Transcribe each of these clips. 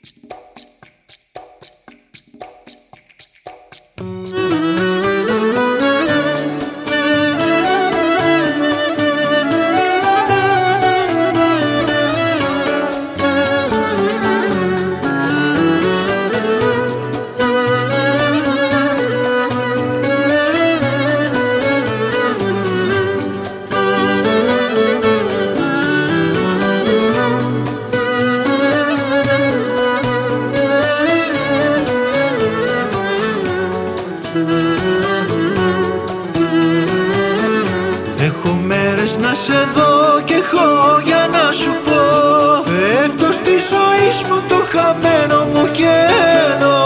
Έχω μέρες να σε δω και έχω για να σου πω, πέφτω στη ζωή μου το χαμένο μου κενό.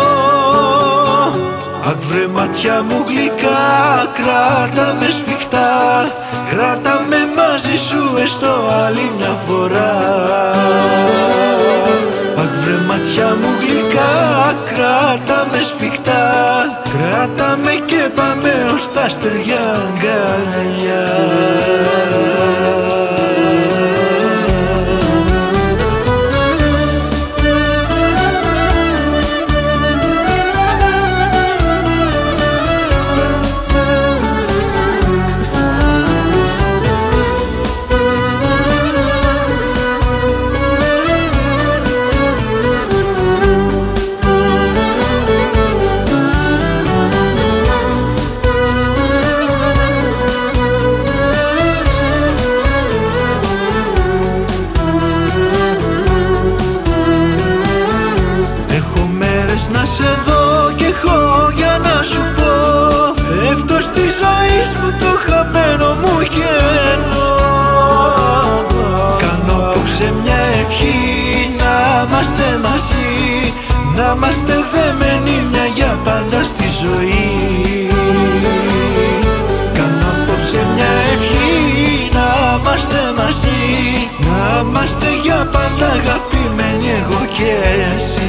Αχ βρε μάτια μου γλυκά, κράτα με σφιχτά, κράτα με μαζί σου έστω άλλη μια φορά. Αχ βρε μάτια μου γλυκά, κράτα με σφιχτά, κράτα με και πάμε ως τα στεριά αγκαλιά. Να σε δω και έχω για να σου πω, πέφτω στη ζωή μου το χαμένο μου κενό. Κάνω απόψε μια ευχή να είμαστε μαζί, να είμαστε δεμένοι μια για πάντα στη ζωή. Κάνω απόψε μια ευχή να είμαστε μαζί, να είμαστε για πάντα αγαπημένοι εγώ και εσύ.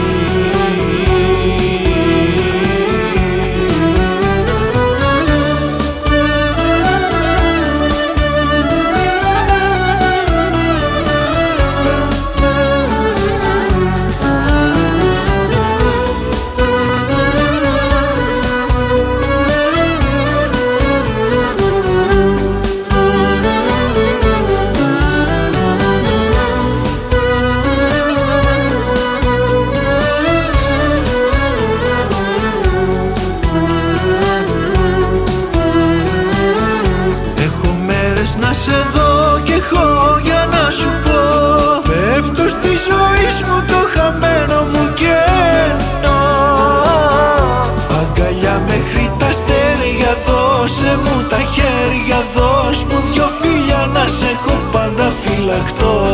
Να σε δω και έχω για να σου πω, πέφτω στη ζωή μου το χαμένο μου κενό. Αγκαλιά μέχρι τα αστέρια, δώσε μου τα χέρια, δώσ' μου δυο φίλια να σε έχω πάντα φυλαχτό.